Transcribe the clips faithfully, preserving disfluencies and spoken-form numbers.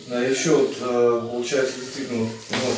Да, еще вот получается действительно, вот,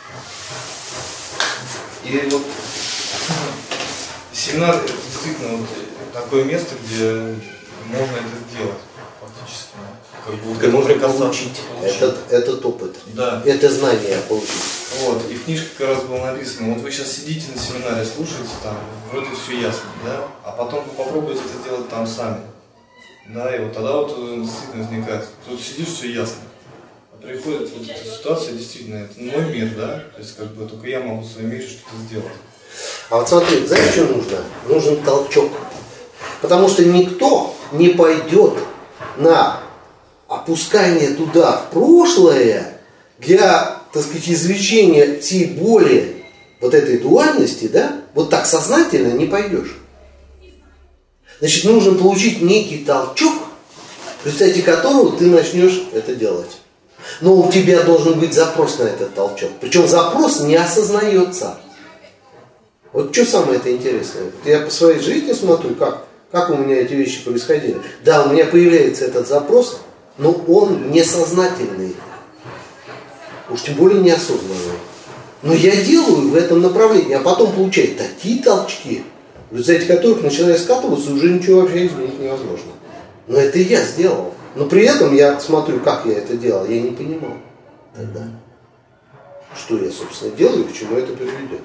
и вот семинар это действительно вот такое место, где можно это сделать фактически. Как бы, вот, можно получить, получить. Этот, этот опыт, да. Это знание получить. Вот, и в книжке как раз было написано, вот вы сейчас сидите на семинаре, слушаете, там, вроде все ясно, да, а потом вы попробуйте это сделать там сами. Да, и вот тогда вот действительно возникает, тут сидишь, все ясно. А приходит вот эта ситуация, действительно, это мой мир, да, то есть как бы только я могу в своем мире что-то сделать. А вот смотри, знаешь, что нужно? Нужен толчок. Потому что никто не пойдет на опускание туда, в прошлое, для, так сказать, извлечения всей боли вот этой дуальности, да, вот так сознательно не пойдешь. Значит, нужно получить некий толчок, в результате которого ты начнешь это делать. Но у тебя должен быть запрос на этот толчок. Причем запрос не осознается. Вот что самое это интересное? Я по своей жизни смотрю, как, как у меня эти вещи происходили. Да, у меня появляется этот запрос, но он несознательный. Уж тем более неосознанный. Но я делаю в этом направлении, а потом получаю такие толчки, в результате которых начинаю скатываться, уже ничего вообще изменить невозможно. Но это я сделал. Но при этом я смотрю, как я это делал, я не понимал тогда, что я, собственно, делаю и к чему это приведет.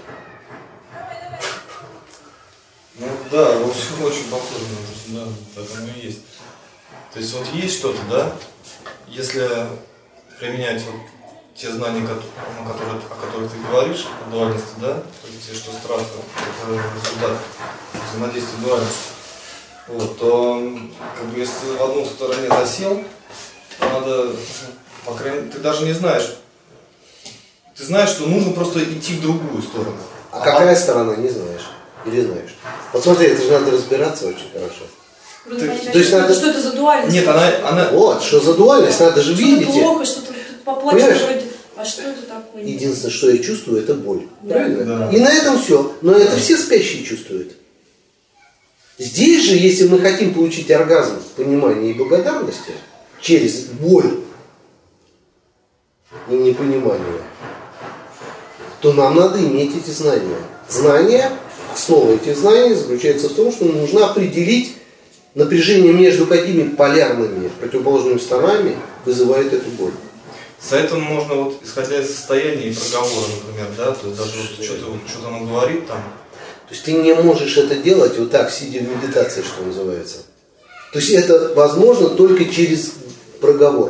Ну да, в общем, очень похоже, да, так оно и есть. То есть вот есть что-то, да, если применять вот те знания, которые, о которых ты говоришь, о дуальности, да, то есть что страх это результат взаимодействия дуальности, вот, то как бы если ты в одну стороне засел, то надо, по крайней мере, ты даже не знаешь, ты знаешь, что нужно просто идти в другую сторону. А, а какая а... сторона, не знаешь? Или знаешь? Вот смотри, это же надо разбираться очень хорошо. Ты, то есть надо... Что это за дуальность? Нет, она, она... Вот, что за дуальность, надо же видеть. Что-то плохо, что-то поплачешь вроде. А что это такое? Единственное, что я чувствую, это боль. Да. Правильно? Да. И на этом все. Но это все спящие чувствуют. Здесь же, если мы хотим получить оргазм понимания и благодарности через боль и непонимание, то нам надо иметь эти знания. Знания, основа этих знаний заключается в том, что нужно определить напряжение между какими полярными противоположными сторонами вызывает эту боль. За это можно, вот, исходя из состояния и проговора, например, да, то есть даже вот, что-то, вот, что-то оно говорит там. То есть ты не можешь это делать вот так, сидя в медитации, что называется. То есть это возможно только через проговор.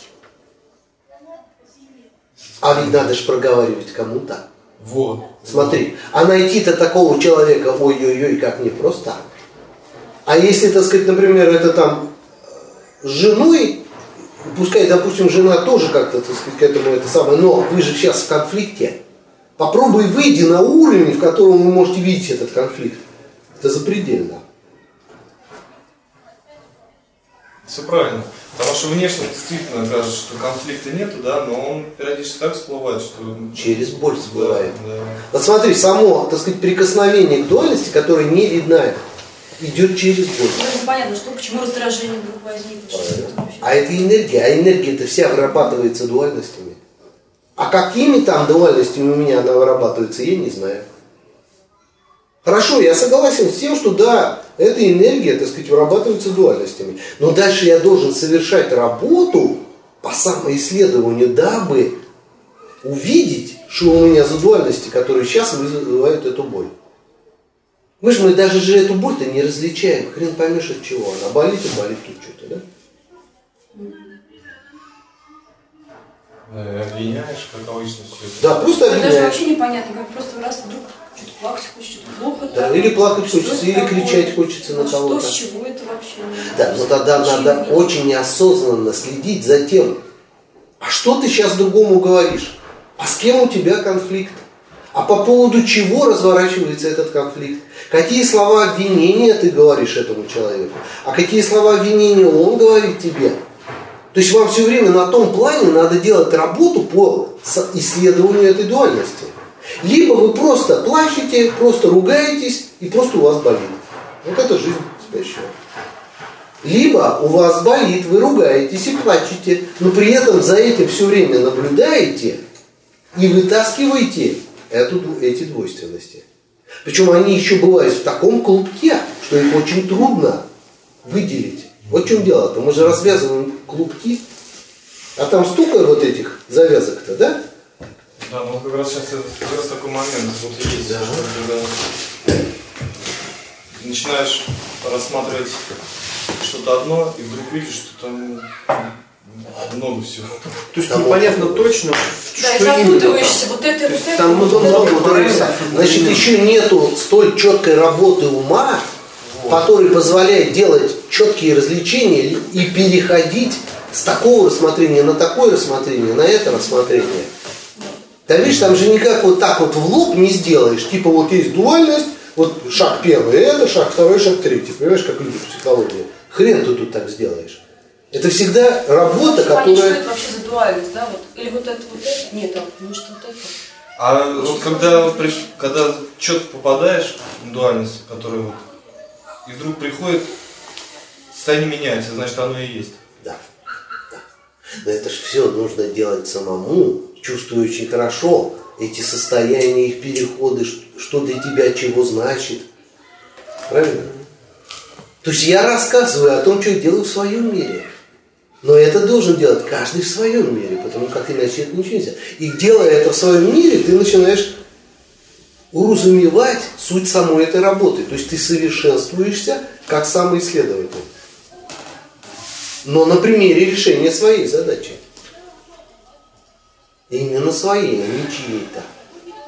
А ведь надо же проговаривать кому-то. Вот. Смотри, а найти-то такого человека, ой-ой-ой, как непросто. А если, так сказать, например, это там с женой, пускай, допустим, жена тоже как-то, так сказать, к этому это самое, но вы же сейчас в конфликте. Попробуй выйди на уровень, в котором вы можете видеть этот конфликт. Это запредельно. Все правильно. Потому что внешне действительно кажется, что конфликта нету, да, но он периодически так всплывает, что... Через боль всплывает. Да, да. Вот смотри, само, так сказать, прикосновение к дуальности, которое не видно, идет через боль. Ну, понятно, что почему раздражение вдруг возникло. А это энергия, а энергия-то вся вырабатывается дуальностями. А какими там дуальностями у меня она вырабатывается, я не знаю. Хорошо, я согласен с тем, что да, эта энергия, так сказать, вырабатывается дуальностями. Но дальше я должен совершать работу по самоисследованию, дабы увидеть, что у меня за дуальности, которые сейчас вызывают эту боль. Мы же мы даже же эту боль-то не различаем. Хрен поймешь от чего. Она болит и болит тут что-то, да? Обвиняешь, как обычно все это. Да, просто обвиняешь. Даже вообще непонятно, как просто раз вдруг что-то плакать хочется, что-то плохо. Да, или плакать хочется, или кричать хочется на кого-то. Что, с чего это вообще? Да, но тогда надо очень неосознанно следить за тем, а что ты сейчас другому говоришь? А с кем у тебя конфликт? А по поводу чего разворачивается этот конфликт? Какие слова обвинения ты говоришь этому человеку? А какие слова обвинения он говорит тебе? То есть вам все время на том плане надо делать работу по исследованию этой дуальности. Либо вы просто плачете, просто ругаетесь, и просто у вас болит. Вот это жизнь спящего. Либо у вас болит, вы ругаетесь и плачете, но при этом за этим все время наблюдаете и вытаскиваете эту, эти двойственности. Причем они еще бывают в таком клубке, что их очень трудно выделить. Вот в чем дело-то. Мы же развязываем клубки, а там столько вот этих завязок-то, да? Да, ну как раз сейчас как раз такой момент вот есть, да. Что когда начинаешь рассматривать что-то одно, и вдруг видишь, что там много всего. То есть там непонятно вот точно, да, что и запутываешься, вот это и вот это. Там много много. Значит, еще нету столь четкой работы ума, вот, который позволяет делать четкие развлечения и переходить с такого рассмотрения на такое рассмотрение, на это рассмотрение. Да видишь, там же никак вот так вот в лоб не сделаешь. Типа вот есть дуальность, вот шаг первый, это шаг второй, шаг третий. Понимаешь, как люди в психологии? Хрен ты тут так сделаешь. Это всегда работа, ну, которая... Понять, что это вообще за дуальность, да? Вот. Или вот это, вот это? Нет, а может вот это? А вот когда, когда четко попадаешь в дуальность, которая вот, и вдруг приходит, состояние меняется, значит оно и есть. Да, да. Но это же все нужно делать самому, чувствуя очень хорошо эти состояния, их переходы, что для тебя чего значит. Правильно? То есть я рассказываю о том, что я делаю в своем мире. Но это должен делать каждый в своем мире, потому как иначе это ничего нельзя. И делая это в своем мире, ты начинаешь уразумевать суть самой этой работы. То есть ты совершенствуешься как самый исследователь. Но на примере решения своей задачи. Именно своей, а не чьей-то.